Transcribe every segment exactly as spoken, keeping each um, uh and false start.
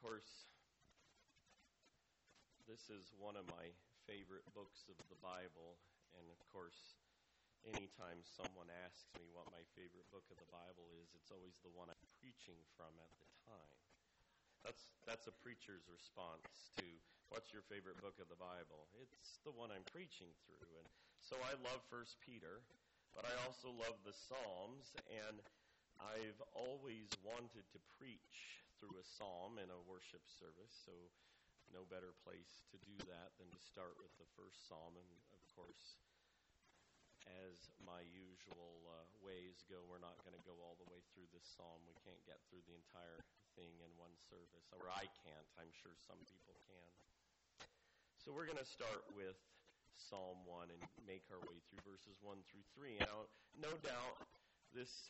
course, this is one of my favorite books of the Bible, and of course, anytime someone asks me what my favorite book of the Bible is, it's always the one I'm preaching from at the time. That's that's a preacher's response to, what's your favorite book of the Bible? It's the one I'm preaching through. And so I love First Peter, but I also love the Psalms, and I've always wanted to preach through a psalm in a worship service, so no better place to do that than to start with the first psalm. And of course, as my usual uh, ways go, we're not going to go all the way through this psalm. We can't get through the entire thing in one service, or I can't. I'm sure some people can. So we're going to start with Psalm one and make our way through verses one through three. Now, no doubt this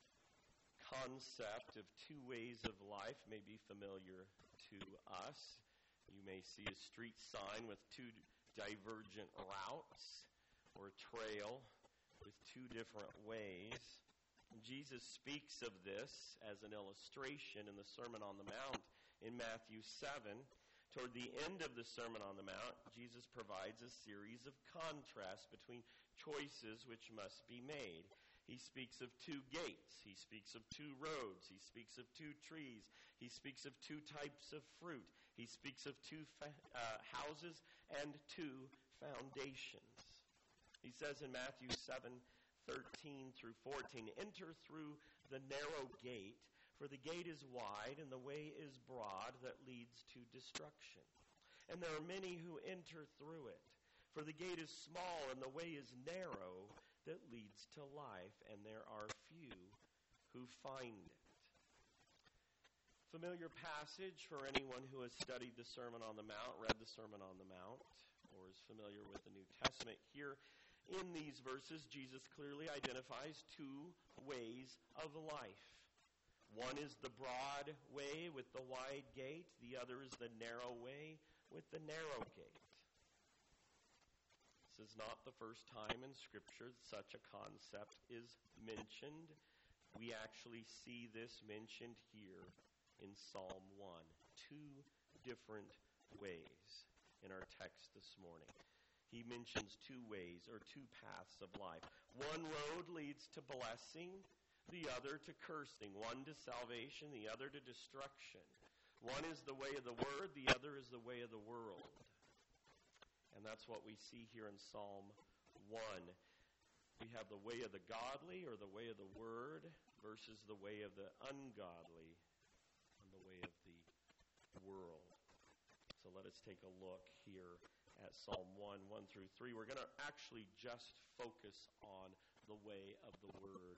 concept of two ways of life may be familiar to us. You may see a street sign with two divergent routes, or a trail with two different ways. Jesus speaks of this as an illustration in the Sermon on the Mount in Matthew seven. Toward the end of the Sermon on the Mount, Jesus provides a series of contrasts between choices which must be made. He speaks of two gates. He speaks of two roads. He speaks of two trees. He speaks of two types of fruit. He speaks of two fa- uh, houses and two foundations. He says in Matthew seven, thirteen through fourteen, enter through the narrow gate, for the gate is wide and the way is broad that leads to destruction. And there are many who enter through it. For the gate is small and the way is narrow that leads to life, and there are few who find it. Familiar passage for anyone who has studied the Sermon on the Mount, read the Sermon on the Mount, or is familiar with the New Testament. Here in these verses, Jesus clearly identifies two ways of life. One is the broad way with the wide gate. The other is the narrow way with the narrow gate. This is not the first time in Scripture that such a concept is mentioned. We actually see this mentioned here in Psalm one. Two different ways in our text this morning. He mentions two ways, or two paths of life. One road leads to blessing, the other to cursing. One to salvation, the other to destruction. One is the way of the Word, the other is the way of the world. And that's what we see here in Psalm one. We have the way of the godly, or the way of the Word, versus the way of the ungodly, and the way of the world. So let us take a look here at Psalm one, one through three. We're going to actually just focus on the way of the Word.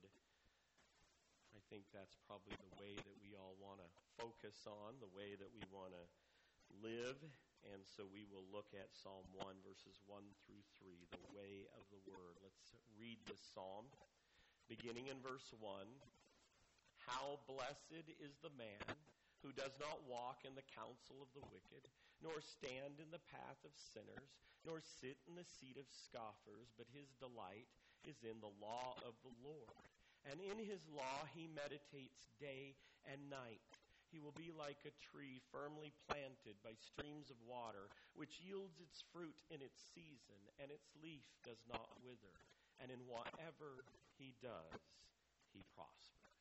I think that's probably the way that we all want to focus on, the way that we want to live. And so we will look at Psalm one, verses one through three, the way of the Word. Let's read this psalm. Beginning in verse one, how blessed is the man who does not walk in the counsel of the wicked, nor stand in the path of sinners, nor sit in the seat of scoffers, but his delight is in the law of the Lord. And in his law he meditates day and night. He will be like a tree firmly planted by streams of water, which yields its fruit in its season, and its leaf does not wither. And in whatever he does, he prospers.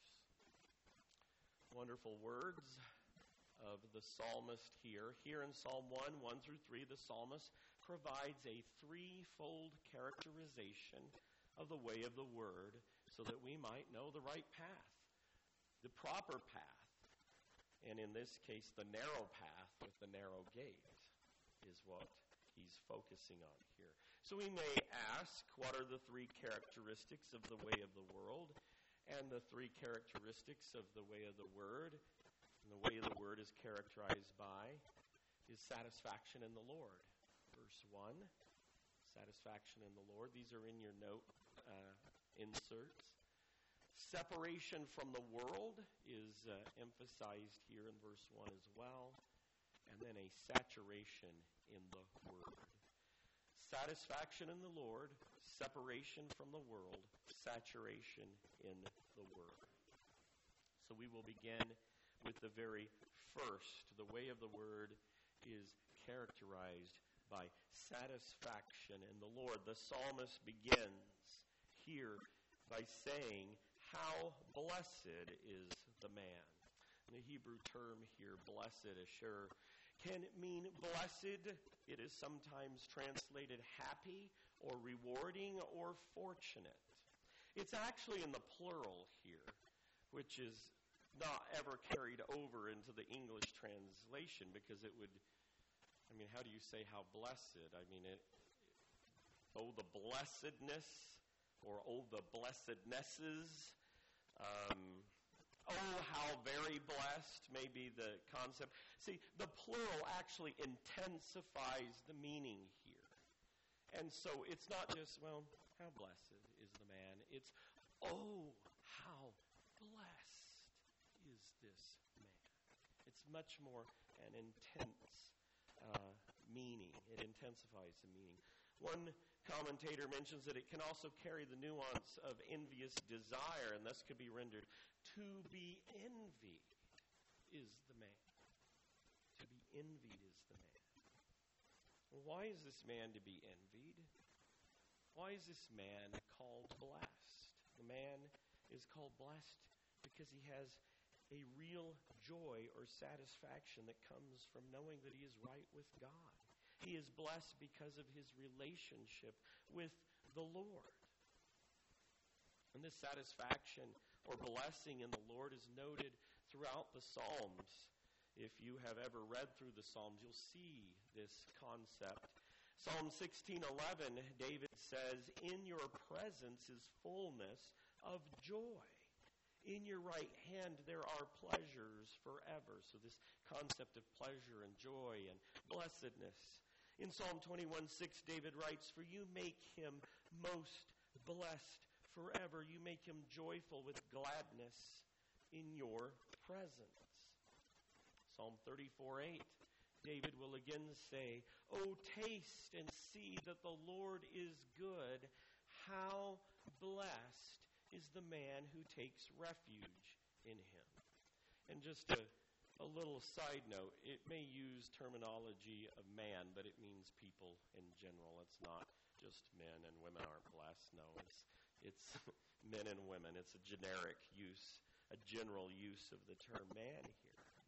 Wonderful words of the psalmist here. Here in Psalm one, one through three, the psalmist provides a threefold characterization of the way of the Word so that we might know the right path, the proper path. And in this case, the narrow path with the narrow gate is what he's focusing on here. So we may ask, what are the three characteristics of the way of the world and the three characteristics of the way of the Word? And the way of the Word is characterized by is satisfaction in the Lord. Verse one, satisfaction in the Lord. These are in your note uh, inserts. Separation from the world is uh, emphasized here in verse one as well. And then a saturation in the Word. Satisfaction in the Lord, separation from the world, saturation in the Word. So we will begin with the very first. The way of the word is characterized by satisfaction in the Lord. The psalmist begins here by saying, how blessed is the man. The Hebrew term here, blessed, asher, can mean blessed. It is sometimes translated happy or rewarding or fortunate. It's actually in the plural here, which is not ever carried over into the English translation because it would, I mean, how do you say how blessed? I mean, it, oh, the blessedness, or oh, the blessednesses. Um, oh, how very blessed may be the concept. See, the plural actually intensifies the meaning here. And so it's not just, well, how blessed is the man. It's, oh, how blessed is this man. It's much more an intense uh, meaning. It intensifies the meaning. One commentator mentions that it can also carry the nuance of envious desire, and thus could be rendered, to be envied is the man. To be envied is the man. Well, why is this man to be envied? Why is this man called blessed? The man is called blessed because he has a real joy or satisfaction that comes from knowing that he is right with God. He is blessed because of his relationship with the Lord. And this satisfaction or blessing in the Lord is noted throughout the Psalms. If you have ever read through the Psalms, you'll see this concept. Psalm sixteen eleven, David says, "In your presence is fullness of joy. In your right hand there are pleasures forever." So this concept of pleasure and joy and blessedness. In Psalm twenty-one six, David writes, "For you make him most blessed forever. You make him joyful with gladness in your presence." Psalm thirty-four eight, David will again say, "Oh, taste and see that the Lord is good. How blessed is the man who takes refuge in him." And just a, a little side note, it may use terminology of man, but it means people in general. It's not just men and women aren't blessed. No, it's, it's men and women. It's a generic use, a general use of the term man here.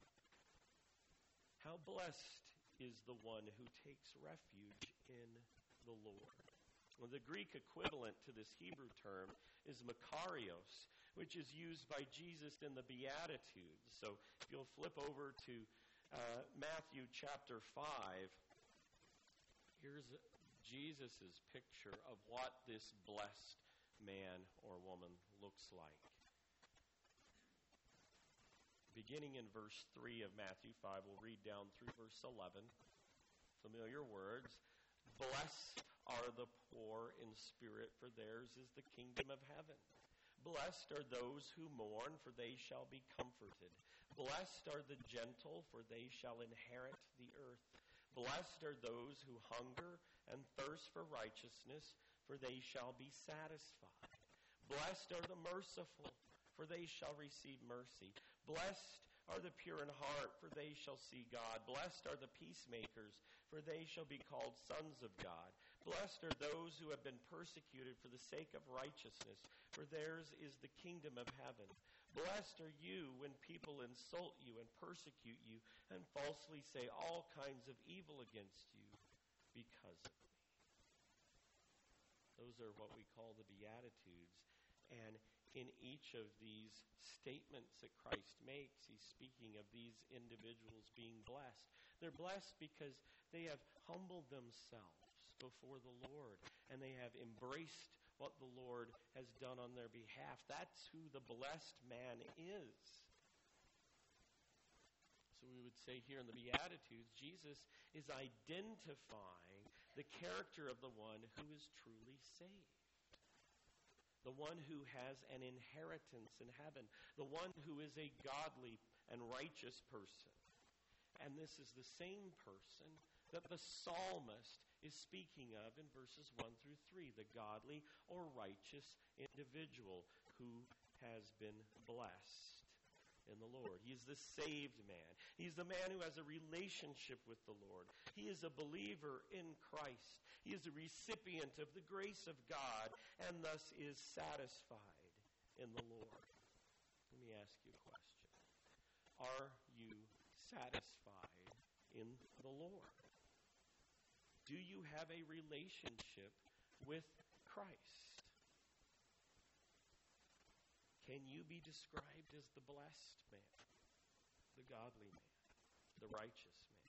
How blessed is the one who takes refuge in the Lord. Well, the Greek equivalent to this Hebrew term is makarios, which is used by Jesus in the Beatitudes. So if you'll flip over to uh, Matthew chapter five, here's Jesus' picture of what this blessed man or woman looks like. Beginning in verse three of Matthew five, we'll read down through verse eleven. Familiar words. "Blessed are the poor in spirit, for theirs is the kingdom of heaven. Blessed are those who mourn, for they shall be comforted. Blessed are the gentle, for they shall inherit the earth. Blessed are those who hunger and thirst for righteousness, for they shall be satisfied. Blessed are the merciful, for they shall receive mercy. Blessed are the pure in heart, for they shall see God. Blessed are the peacemakers, for they shall be called sons of God. Blessed are those who have been persecuted for the sake of righteousness, for theirs is the kingdom of heaven. Blessed are you when people insult you and persecute you and falsely say all kinds of evil against you because of me." Those are what we call the Beatitudes. And in each of these statements that Christ makes, he's speaking of these individuals being blessed. They're blessed because they have humbled themselves before the Lord, and they have embraced what the Lord has done on their behalf. That's who the blessed man is. So we would say here in the Beatitudes, Jesus is identifying the character of the one who is truly saved. The one who has an inheritance in heaven. The one who is a godly and righteous person. And this is the same person that the psalmist is speaking of in verses one through three. The godly or righteous individual who has been blessed in in the Lord. He is the saved man. He's the man who has a relationship with the Lord. He is a believer in Christ. He is a recipient of the grace of God and thus is satisfied in the Lord. Let me ask you a question. Are you satisfied in the Lord? Do you have a relationship with Christ? Can you be described as the blessed man, the godly man, the righteous man?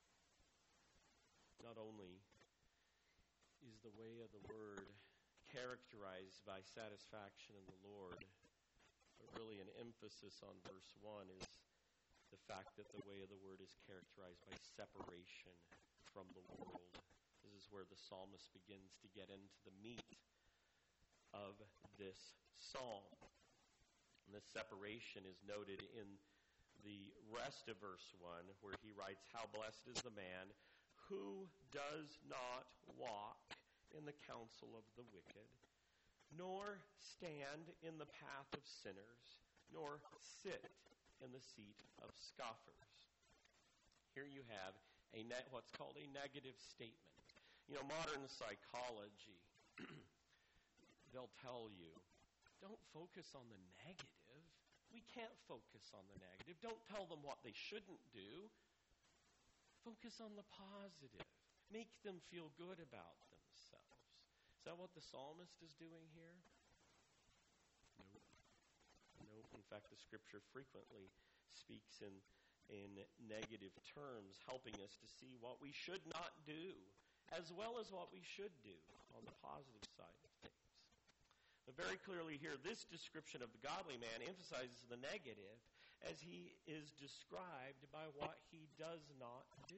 Not only is the way of the Word characterized by satisfaction in the Lord, but really an emphasis on verse one is the fact that the way of the Word is characterized by separation from the world. This is where the psalmist begins to get into the meat of this psalm. And this separation is noted in the rest of verse one, where he writes, "How blessed is the man who does not walk in the counsel of the wicked, nor stand in the path of sinners, nor sit in the seat of scoffers." Here you have a ne- what's called a negative statement. You know, modern psychology, they'll tell you, don't focus on the negative. We can't focus on the negative. Don't tell them what they shouldn't do. Focus on the positive. Make them feel good about themselves. Is that what the psalmist is doing here? Nope. Nope. In fact, the Scripture frequently speaks in, in negative terms, helping us to see what we should not do, as well as what we should do on the positive side of things. But very clearly here, this description of the godly man emphasizes the negative as he is described by what he does not do.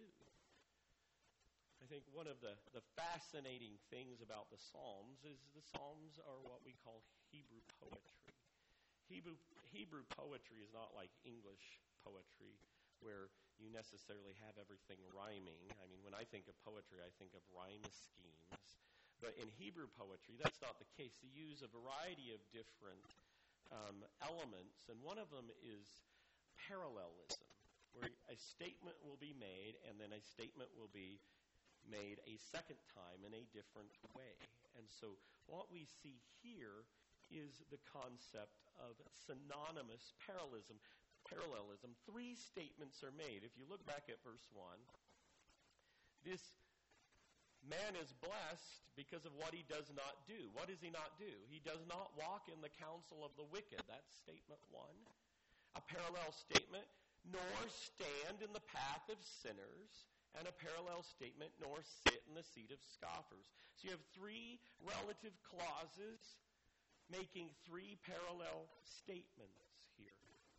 I think one of the, the fascinating things about the Psalms is the Psalms are what we call Hebrew poetry. Hebrew, Hebrew poetry is not like English poetry, where you necessarily have everything rhyming. I mean, when I think of poetry, I think of rhyme schemes. But in Hebrew poetry, that's not the case. They use a variety of different um, elements, and one of them is parallelism, where a statement will be made, and then a statement will be made a second time in a different way. And so what we see here is the concept of synonymous parallelism. Parallelism. Three statements are made. If you look back at verse one, this man is blessed because of what he does not do. What does he not do? He does not walk in the counsel of the wicked. That's statement one. A parallel statement, nor stand in the path of sinners. And a parallel statement, nor sit in the seat of scoffers. So you have three relative clauses making three parallel statements here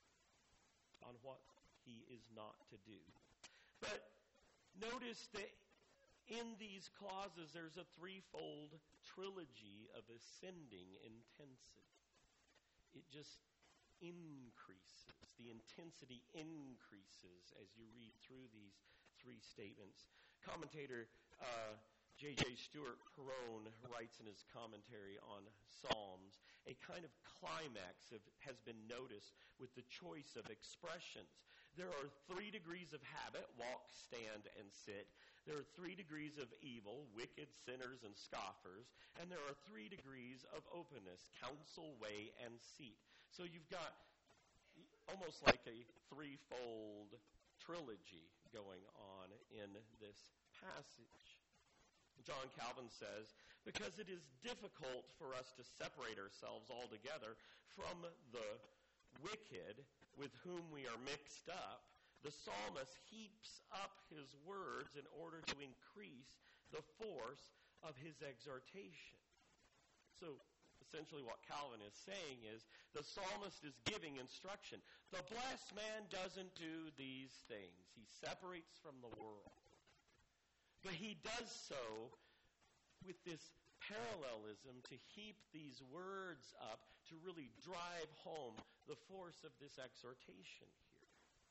on what he is not to do. But notice that in these clauses, there's a threefold trilogy of ascending intensity. It just increases. The intensity increases as you read through these three statements. Commentator uh, J J Stewart Perone writes in his commentary on Psalms, a kind of climax of, has been noticed with the choice of expressions. There are three degrees of habit, walk, stand, and sit. There are three degrees of evil, wicked, sinners, and scoffers. And there are three degrees of openness, counsel, way, and seat. So you've got almost like a threefold trilogy going on in this passage. John Calvin says, because it is difficult for us to separate ourselves altogether from the wicked with whom we are mixed up, the psalmist heaps up his words in order to increase the force of his exhortation. So essentially what Calvin is saying is the psalmist is giving instruction. The blessed man doesn't do these things. He separates from the world. But he does so with this parallelism to heap these words up to really drive home the force of this exhortation here.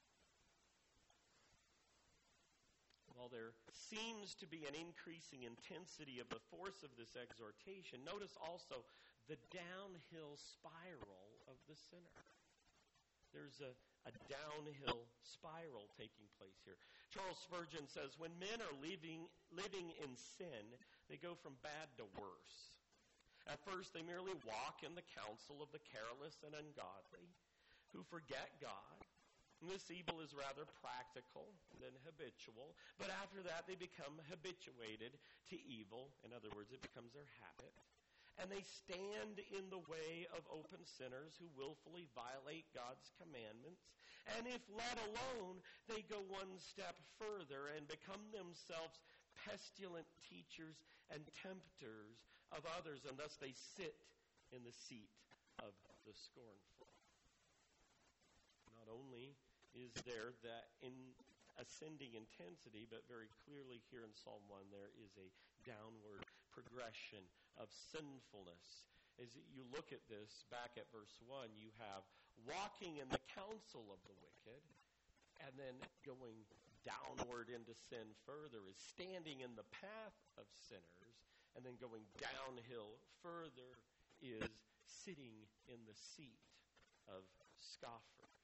While there seems to be an increasing intensity of the force of this exhortation, notice also the downhill spiral of the sinner. There's a, a downhill spiral taking place here. Charles Spurgeon says, when men are living, living in sin, they go from bad to worse. At first, they merely walk in the counsel of the careless and ungodly, who forget God. And this evil is rather practical than habitual, but after that, they become habituated to evil. In other words, it becomes their habit. And they stand in the way of open sinners who willfully violate God's commandments. And if let alone, they go one step further and become themselves pestilent teachers and tempters of others, and thus they sit in the seat of the scornful. Not only is there that in ascending intensity, but very clearly here in Psalm one, there is a downward progression of sinfulness. As you look at this, back at verse one, you have walking in the counsel of the wicked, and then going downward into sin further is standing in the path of sinners, and then going downhill further is sitting in the seat of scoffers.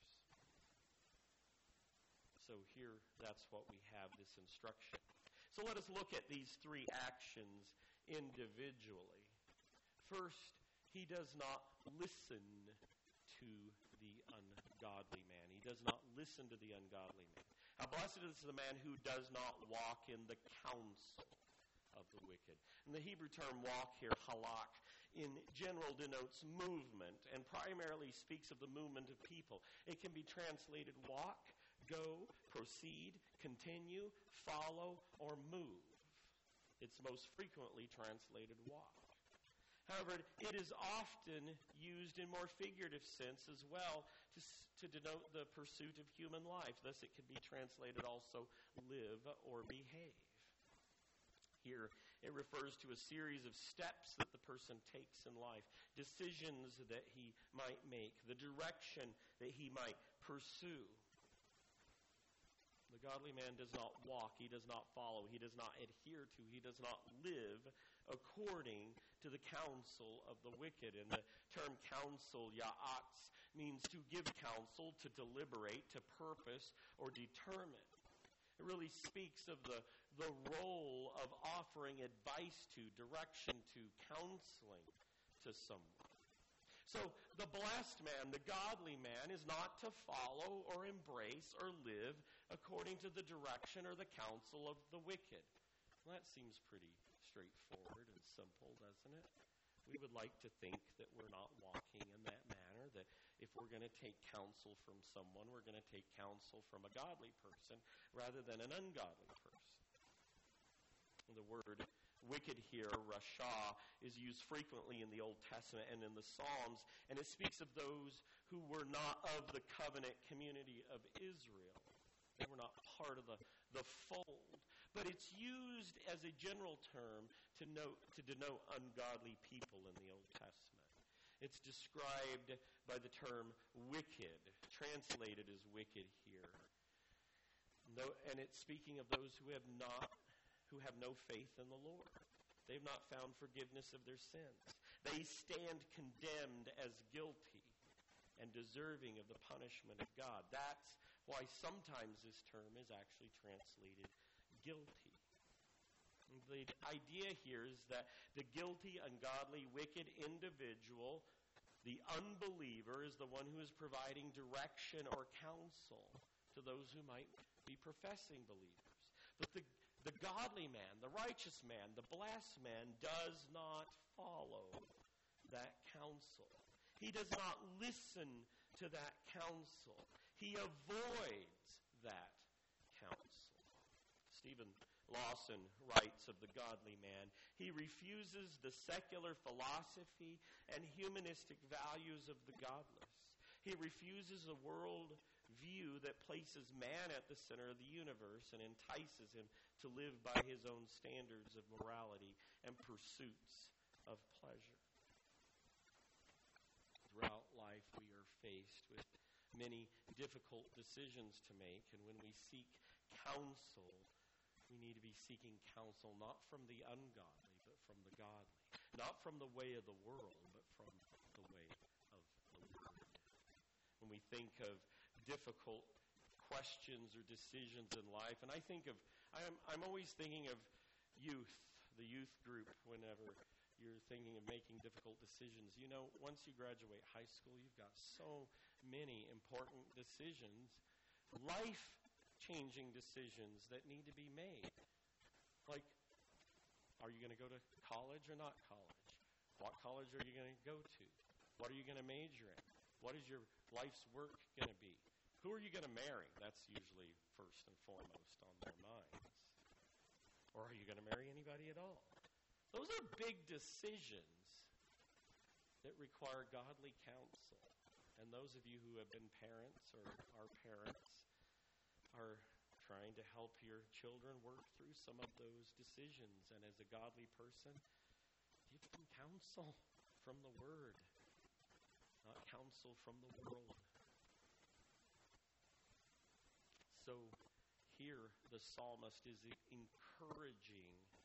So here, that's what we have, this instruction. So let us look at these three actions individually. First, he does not listen to the ungodly man. He does not listen to the ungodly man. How blessed is the man who does not walk in the counsel of the wicked. And the Hebrew term walk here, halak, in general denotes movement and primarily speaks of the movement of people. It can be translated walk, go, proceed, continue, follow, or move. It's most frequently translated walk. However, it is often used in more figurative sense as well to, to denote the pursuit of human life. Thus, it can be translated also live or behave. Here, it refers to a series of steps that the person takes in life, decisions that he might make, the direction that he might pursue. The godly man does not walk, he does not follow, he does not adhere to, he does not live according to the counsel of the wicked. And the term counsel, ya'atz, means to give counsel, to deliberate, to purpose, or determine. It really speaks of the, the role of offering advice to, direction to, counseling to someone. So the blessed man, the godly man, is not to follow or embrace or live according to the direction or the counsel of the wicked. Well, that seems pretty straightforward and simple, doesn't it? We would like to think that we're not walking in that manner, that if we're going to take counsel from someone, we're going to take counsel from a godly person rather than an ungodly person. The word wicked here, rasha, is used frequently in the Old Testament and in the Psalms, and it speaks of those who were not of the covenant community of Israel. They were not part of the, the fold. But it's used as a general term to, note, to denote ungodly people in the Old Testament. It's described by the term wicked, translated as wicked here. No, and it's speaking of those who have not who have no faith in the Lord. They've not found forgiveness of their sins. They stand condemned as guilty and deserving of the punishment of God. That's why sometimes this term is actually translated guilty. The idea here is that the guilty, ungodly, wicked individual, the unbeliever, is the one who is providing direction or counsel to those who might be professing believers. But the The godly man, the righteous man, the blessed man does not follow that counsel. He does not listen to that counsel. He avoids that counsel. Stephen Lawson writes of the godly man, he refuses the secular philosophy and humanistic values of the godless. He refuses a world view that places man at the center of the universe and entices him to live by his own standards of morality and pursuits of pleasure. Throughout life, we are faced with many difficult decisions to make, and when we seek counsel, we need to be seeking counsel not from the ungodly, but from the godly. Not from the way of the world, but from the way of the Word. when we think of difficult questions or decisions in life. And I think of, I'm, I'm always thinking of youth, the youth group, whenever you're thinking of making difficult decisions. You know, once you graduate high school, you've got so many important decisions, life-changing decisions that need to be made. Like, are you going to go to college or not college? What college are you going to go to? What are you going to major in? What is your life's work going to be? Who are you going to marry? That's usually first and foremost on their minds. Or are you going to marry anybody at all? Those are big decisions that require godly counsel. And those of you who have been parents or are parents are trying to help your children work through some of those decisions. And as a godly person, give them counsel from the Word, not counsel from the world. So here the psalmist is encouraging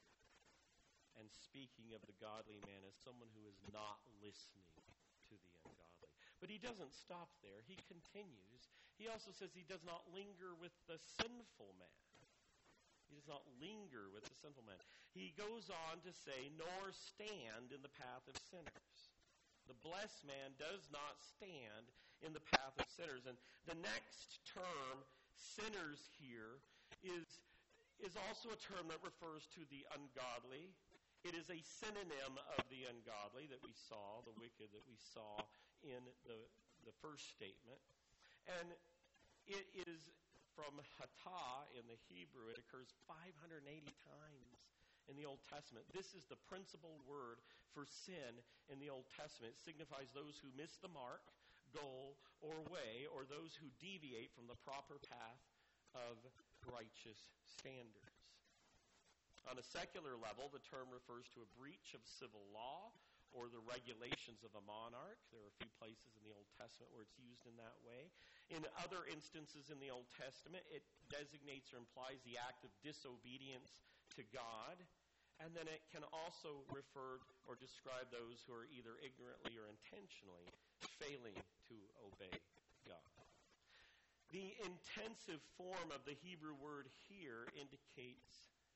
and speaking of the godly man as someone who is not listening to the ungodly. But he doesn't stop there. He continues. He also says he does not linger with the sinful man. He does not linger with the sinful man. He goes on to say, nor stand in the path of sinners. The blessed man does not stand in the path of sinners. And the next term, sinners, here is, is also a term that refers to the ungodly. It is a synonym of the ungodly that we saw, the wicked that we saw in the, the first statement. And it is from hatah in the Hebrew. It occurs five hundred eighty times in the Old Testament. This is the principal word for sin in the Old Testament. It signifies those who miss the mark, goal, or way, or those who deviate from the proper path of righteous standards. On a secular level, the term refers to a breach of civil law or the regulations of a monarch. There are a few places in the Old Testament where it's used in that way. In other instances in the Old Testament, it designates or implies the act of disobedience to God. And then it can also refer or describe those who are either ignorantly or intentionally failing to obey God. The intensive form of the Hebrew word here indicates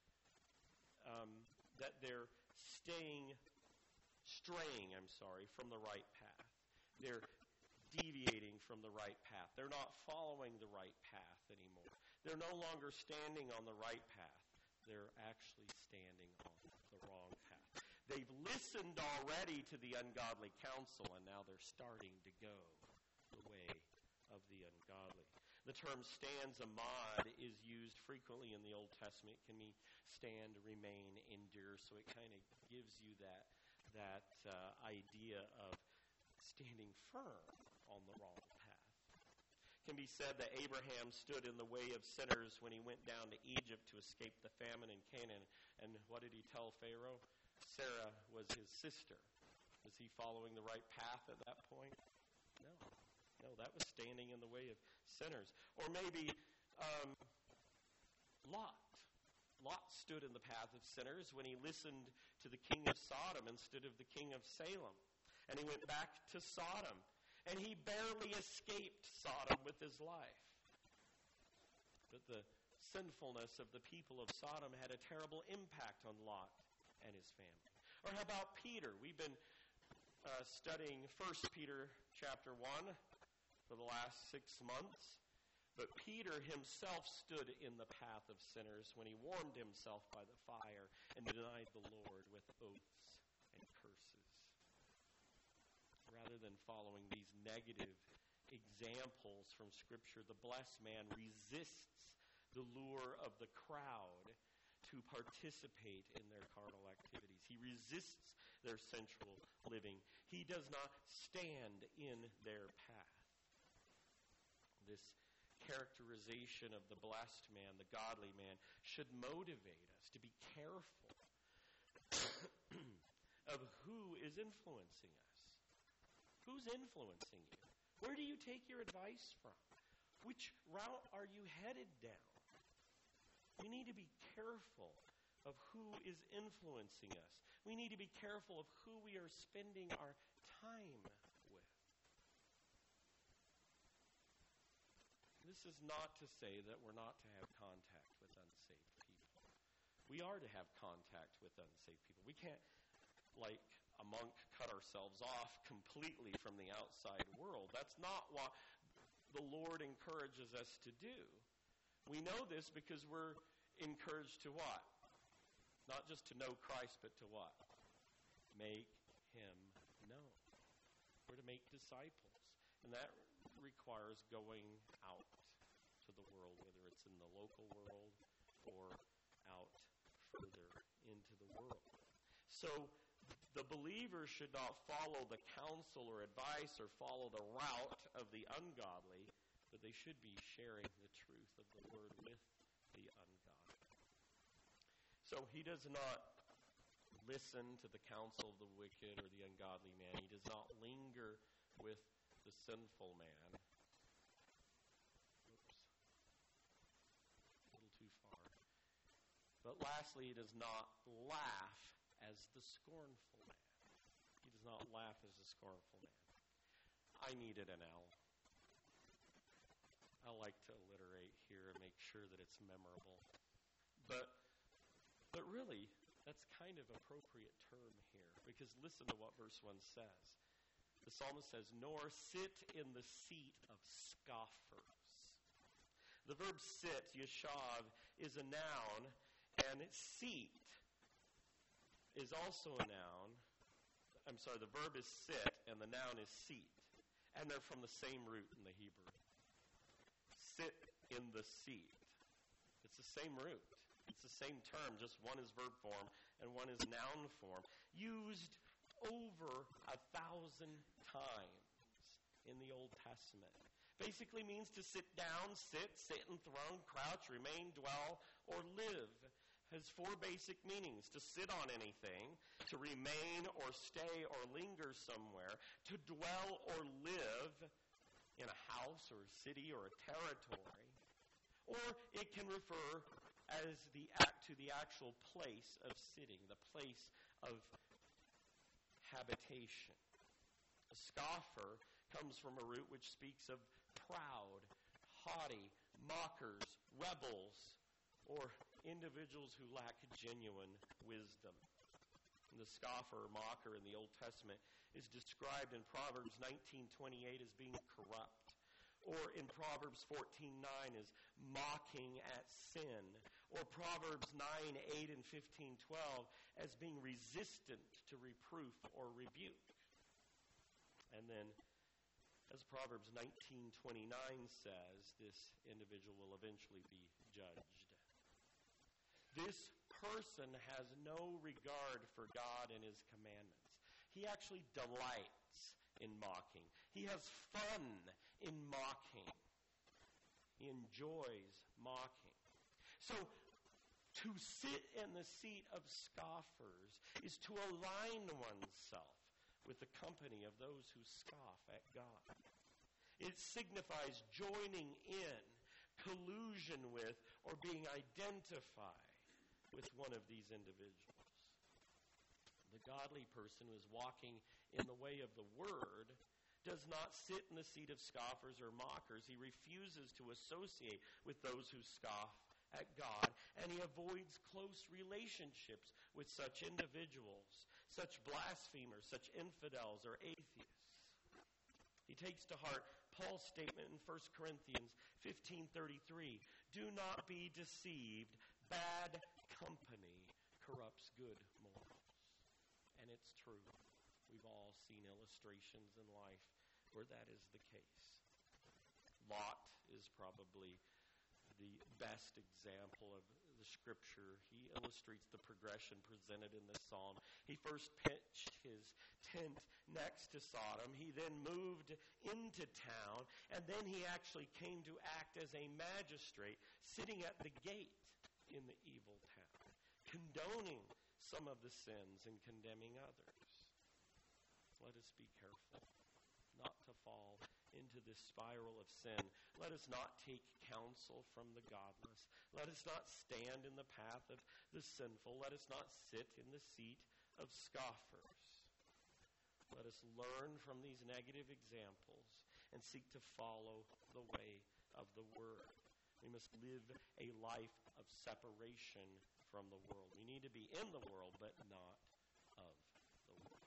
Um, that they're staying, straying, I'm sorry, from the right path. They're deviating from the right path. They're not following the right path anymore. They're no longer standing on the right path. They're actually standing on the wrong path. They've listened already to the ungodly counsel, and now they're starting to go the way of the ungodly. The term stand zamad is used frequently in the Old Testament. It can mean stand, remain, endure. So it kind of gives you that that uh, idea of standing firm on the wrong path. It can be said that Abraham stood in the way of sinners when he went down to Egypt to escape the famine in Canaan. And what did he tell Pharaoh? Sarah was his sister. Was he following the right path at that point? No. No, that was standing in the way of sinners. Or maybe um, Lot. Lot stood in the path of sinners when he listened to the king of Sodom instead of the king of Salem. And he went back to Sodom. And he barely escaped Sodom with his life. But the sinfulness of the people of Sodom had a terrible impact on Lot and his family. Or how about Peter? We've been uh, studying First Peter chapter one for the last six months. But Peter himself stood in the path of sinners when he warmed himself by the fire and denied the Lord with oaths and curses. Rather than following these negative examples from Scripture, the blessed man resists the lure of the crowd to participate in their carnal activities. He resists their sensual living. He does not stand in their path. This characterization of the blessed man, the godly man, should motivate us to be careful of who is influencing us. Who's influencing you? Where do you take your advice from? Which route are you headed down? We need to be careful of who is influencing us. We need to be careful of who we are spending our time with. this is not to say that we're not to have contact with unsaved people. We are to have contact with unsaved people. We can't, like a monk, cut ourselves off completely from the outside world. That's not what the Lord encourages us to do. We know this because we're encouraged to what? Not just to know Christ, but to what? Make him known. We're to make disciples. And that requires going out to the world, whether it's in the local world or out further into the world. So the believer should not follow the counsel or advice or follow the route of the ungodly, but they should be sharing the truth of the word with the ungodly. So he does not listen to the counsel of the wicked or the ungodly man. He does not linger with the sinful man. Oops. A little too far. But lastly, he does not laugh as the scornful man. He does not laugh as the scornful man. I needed an L. I like to alliterate here and make sure that it's memorable. But but really, that's kind of appropriate term here, because listen to what verse one says. The psalmist says, nor sit in the seat of scoffers. The verb sit, yeshav, is a noun, and seat is also a noun. I'm sorry, the verb is sit, and the noun is seat. And they're from the same root in the Hebrew. Sit in the seat. It's the same root. It's the same term, just one is verb form and one is noun form. Used over a thousand times in the Old Testament. Basically means to sit down, sit, sit enthroned, crouch, remain, dwell, or live. Has four basic meanings: to sit on anything, to remain or stay or linger somewhere, to dwell or live in a house or a city or a territory, or it can refer as the act to the actual place of sitting, the place of habitation. A scoffer comes from a root which speaks of proud, haughty, mockers, rebels, or individuals who lack genuine wisdom. And the scoffer or mocker in the Old Testament is described in Proverbs nineteen twenty-eight as being corrupt, or in Proverbs fourteen nine as mocking at sin, or Proverbs nine eight and fifteen twelve as being resistant to reproof or rebuke. And then, as Proverbs nineteen twenty-nine says, this individual will eventually be judged. This person has no regard for God and his commandments. He actually delights in mocking. He has fun in mocking. He enjoys mocking. So, to sit in the seat of scoffers is to align oneself with the company of those who scoff at God. It signifies joining in, collusion with, or being identified with one of these individuals. The godly person who is walking in the way of the Word does not sit in the seat of scoffers or mockers. He refuses to associate with those who scoff at God, and he avoids close relationships with such individuals, such blasphemers, such infidels or atheists. He takes to heart Paul's statement in First Corinthians fifteen thirty-three, do not be deceived, bad company corrupts good morals. And it's true. We've all seen illustrations in life where that is the case. Lot is probably the best example of the Scripture. He illustrates the progression presented in this psalm. He first pitched his tent next to Sodom. He then moved into town, and then he actually came to act as a magistrate sitting at the gate in the evil town, condoning some of the sins and condemning others. Let us be careful not to fall into this spiral of sin. Let us not take counsel from the godless. Let us not stand in the path of the sinful. Let us not sit in the seat of scoffers. Let us learn from these negative examples and seek to follow the way of the Word. We must live a life of separation from the world. We need to be in the world, but not of the world.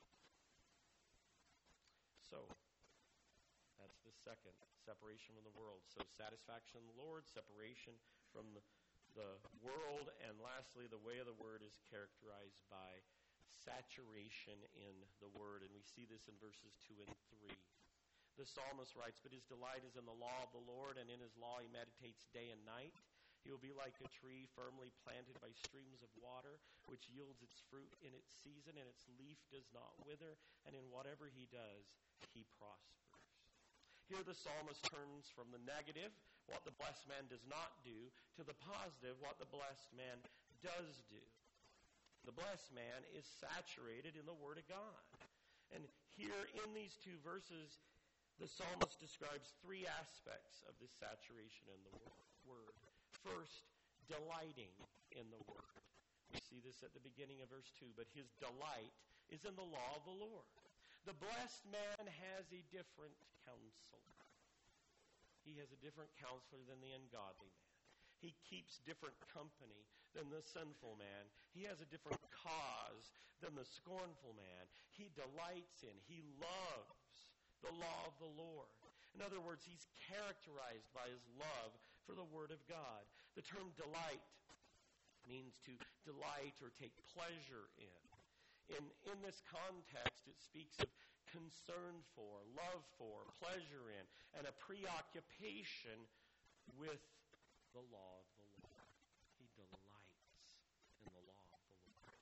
So, that's the second, separation from the world. So, satisfaction in the Lord, separation from the, the world, and lastly, the way of the Word is characterized by saturation in the Word. And we see this in verses two and three. The psalmist writes, "But his delight is in the law of the Lord, and in his law he meditates day and night. He will be like a tree firmly planted by streams of water, which yields its fruit in its season, and its leaf does not wither, and in whatever he does, he prospers." Here the psalmist turns from the negative, what the blessed man does not do, to the positive, what the blessed man does do. The blessed man is saturated in the Word of God. And here in these two verses, the psalmist describes three aspects of this saturation in the Word. First, delighting in the Word. We see this at the beginning of verse two. But his delight is in the law of the Lord. The blessed man has a different counselor. He has a different counselor than the ungodly man. He keeps different company than the sinful man. He has a different cause than the scornful man. He delights in, he loves the law of the Lord. In other words, he's characterized by his love for the Word of God. The term delight means to delight or take pleasure in. In, in this context, it speaks of concern for, love for, pleasure in, and a preoccupation with the law of the Lord. He delights in the law of the Lord.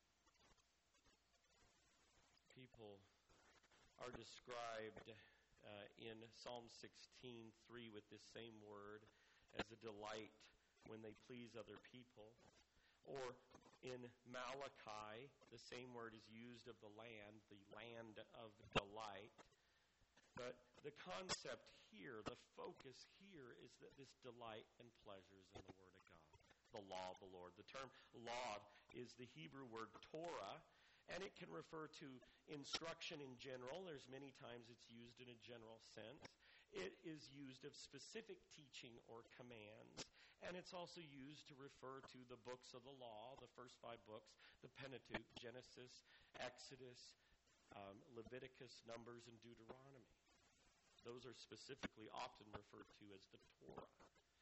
People are described uh, in Psalm sixteen three with this same word as a delight when they please other people. Or in Malachi, the same word is used of the land, the land of delight. But the concept here, the focus here, is that this delight and pleasure is in the Word of God, the law of the Lord. The term law is the Hebrew word Torah, and it can refer to instruction in general. There's many times it's used in a general sense. It is used of specific teaching or commands, and it's also used to refer to the books of the law, the first five books, the Pentateuch, Genesis, Exodus, um, Leviticus, Numbers, and Deuteronomy. Those are specifically often referred to as the Torah.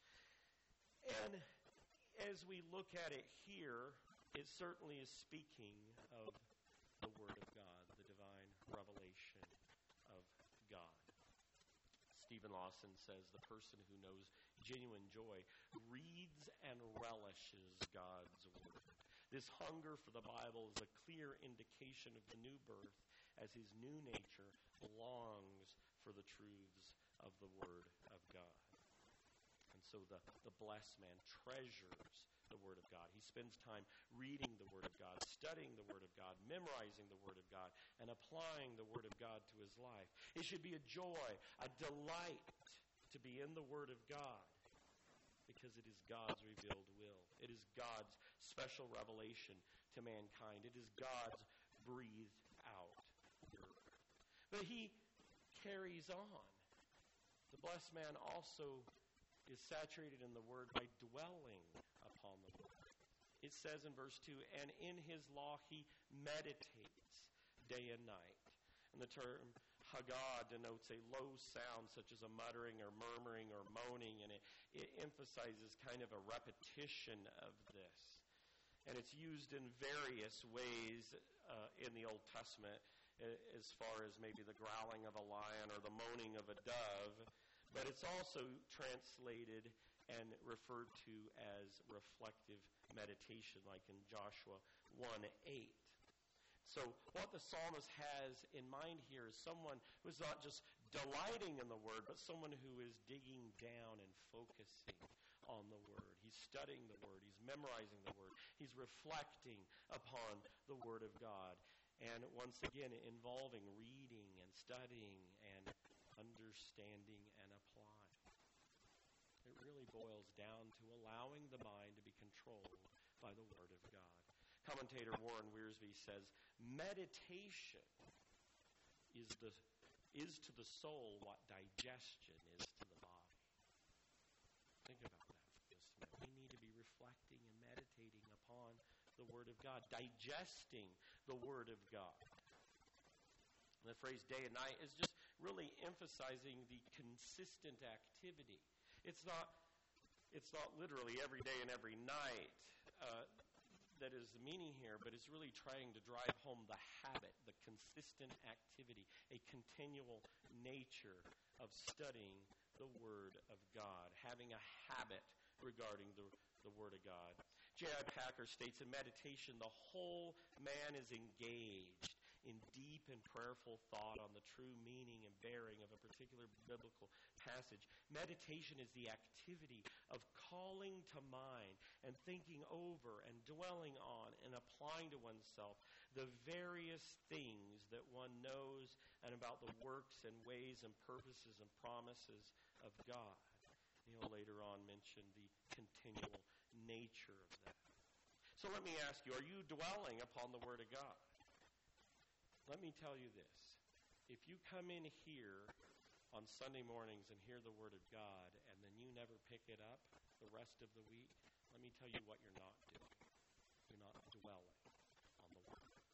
And as we look at it here, it certainly is speaking of the Word of God, the divine revelation of God. Stephen Lawson says the person who knows genuine joy reads and relishes God's Word. This hunger for the Bible is a clear indication of the new birth, as his new nature longs for the truths of the Word of God. And so the, the blessed man treasures the Word of God. He spends time reading the Word of God, studying the Word of God, memorizing the Word of God, and applying the Word of God to his life. It should be a joy, a delight to be in the Word of God, because it is God's revealed will. It is God's special revelation to mankind. It is God's breathed out word. But he carries on. The blessed man also is saturated in the Word by dwelling upon the Word. It says in verse two, "And in his law he meditates day and night." And the term Hagah denotes a low sound, such as a muttering or murmuring or moaning, and it, it emphasizes kind of a repetition of this. And it's used in various ways uh, in the Old Testament, as far as maybe the growling of a lion or the moaning of a dove, but it's also translated and referred to as reflective meditation, like in Joshua one eight. So what the psalmist has in mind here is someone who's not just delighting in the Word, but someone who is digging down and focusing on the Word. He's studying the Word. He's memorizing the Word. He's reflecting upon the Word of God. And once again, involving reading and studying and understanding and applying. It really boils down to allowing the mind to be controlled by the Word of God. Commentator Warren Wiersbe says, meditation is the is to the soul what digestion is to the body. Think about that the Word of God, digesting the Word of God. And the phrase day and night is just really emphasizing the consistent activity. It's not, it's not literally every day and every night uh, that is the meaning here, but it's really trying to drive home the habit, the consistent activity, a continual nature of studying the Word of God, having a habit regarding the, the Word of God. J I Packer states, in meditation, the whole man is engaged in deep and prayerful thought on the true meaning and bearing of a particular biblical passage. Meditation is the activity of calling to mind and thinking over and dwelling on and applying to oneself the various things that one knows and about the works and ways and purposes and promises of God. He'll later on mention the continual nature of that. So let me ask you, are you dwelling upon the Word of God? Let me tell you this. If you come in here on Sunday mornings and hear the Word of God and then you never pick it up the rest of the week, let me tell you what you're not doing. You're not dwelling on the Word of God.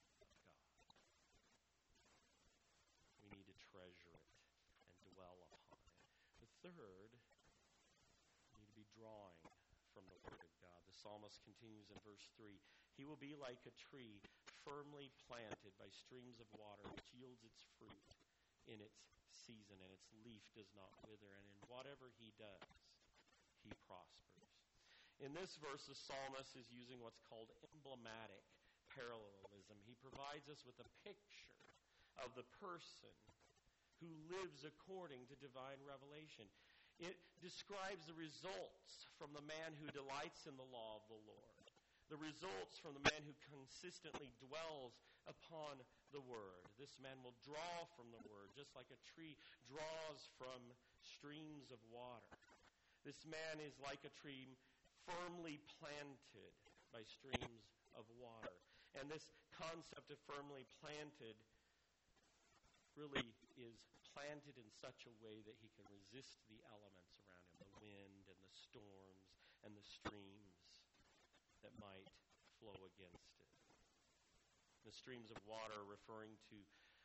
We need to treasure it and dwell upon it. The third, we need to be drawing from the Word of God. The psalmist continues in verse three, he will be like a tree firmly planted by streams of water, which yields its fruit in its season, and its leaf does not wither, and in whatever he does, he prospers. In this verse, the psalmist is using what's called emblematic parallelism. He provides us with a picture of the person who lives according to divine revelation. It describes the results from the man who delights in the law of the Lord. The results from the man who consistently dwells upon the Word. This man will draw from the Word, just like a tree draws from streams of water. This man is like a tree firmly planted by streams of water. And this concept of firmly planted really is planted in such a way that he can resist the elements around him, the wind and the storms and the streams that might flow against it. The streams of water referring to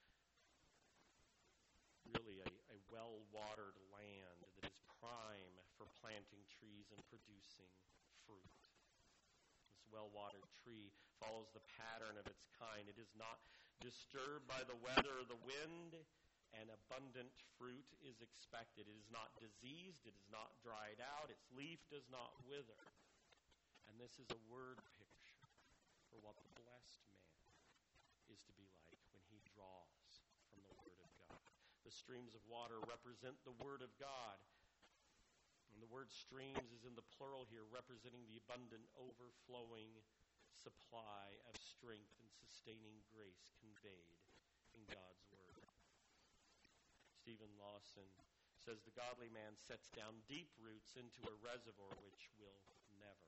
really a, a well-watered land that is prime for planting trees and producing fruit. This well-watered tree follows the pattern of its kind. It is not disturbed by the weather or the wind, and abundant fruit is expected. It is not diseased. It is not dried out. Its leaf does not wither. And this is a word picture for what the blessed man is to be like when he draws from the Word of God. The streams of water represent the Word of God. And the word streams is in the plural here, representing the abundant, overflowing supply of strength and sustaining grace conveyed in God's Word. Stephen Lawson says the godly man sets down deep roots into a reservoir which will never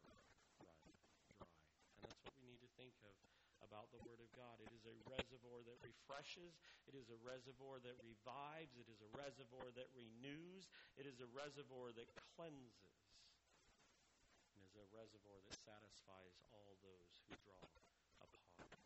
And that's what we need to think of about the Word of God. It is a reservoir that refreshes. It is a reservoir that revives. It is a reservoir that renews. It is a reservoir that cleanses. And is a reservoir that satisfies all those who draw upon it.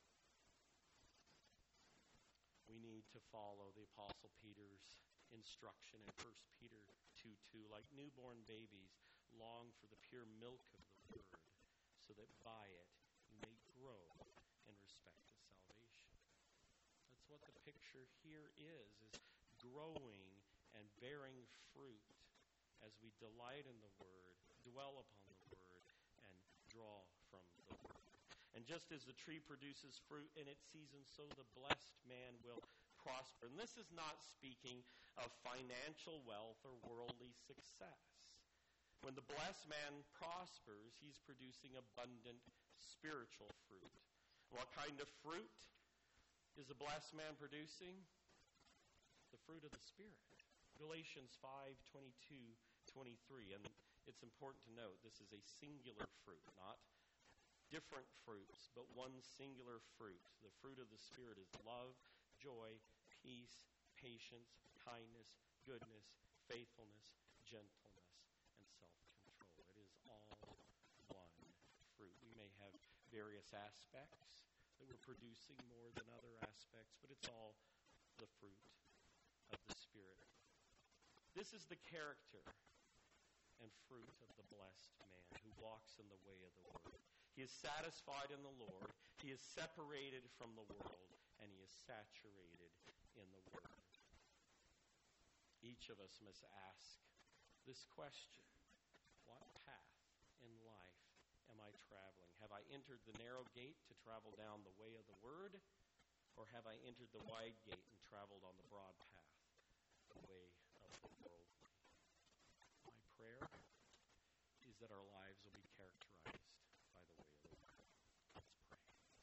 We need to follow the Apostle Peter's instruction in First Peter two two. Like newborn babies, long for the pure milk of the Word, so that by it you may grow in respect to salvation. That's what the picture here is, is growing and bearing fruit as we delight in the Word, dwell upon the Word, and draw from the Word. And just as the tree produces fruit in its season, so the blessed man will prosper. And this is not speaking of financial wealth or worldly success. When the blessed man prospers, he's producing abundant spiritual fruit. What kind of fruit is the blessed man producing? The fruit of the Spirit. Galatians five twenty-two, twenty-three. And it's important to note this is a singular fruit, not different fruits, but one singular fruit. The fruit of the Spirit is love, joy, peace, patience, kindness, goodness, faithfulness, gentleness, and self-control. It is all one fruit. We may have various aspects that we're producing more than other aspects, but it's all the fruit of the Spirit. This is the character and fruit of the blessed man who walks in the way of the Word. He is satisfied in the Lord. He is separated from the world, and he is saturated in the Word. Each of us must ask this question: what path in life am I traveling? Have I entered the narrow gate to travel down the way of the Word, or have I entered the wide gate and traveled on the broad path, the way of the world? My prayer is that our lives will be characterized by the way of the Word. Let's pray.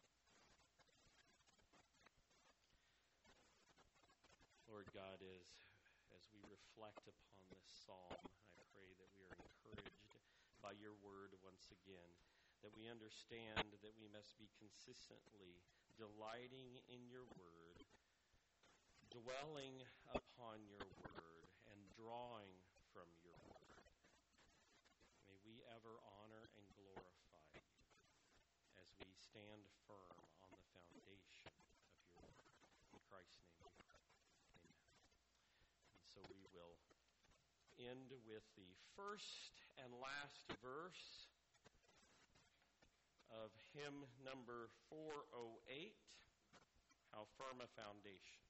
Lord God, as, as we reflect upon this psalm, I pray that we are encouraged by your word once again, that we understand that we must be consistently delighting in your word, dwelling upon your word, and drawing from your word. May we ever honor and glorify you as we stand firm on the foundation of your word. In Christ's name we pray. Amen. And so we will end with the first and last verse of hymn number four oh eight, How Firm a Foundation.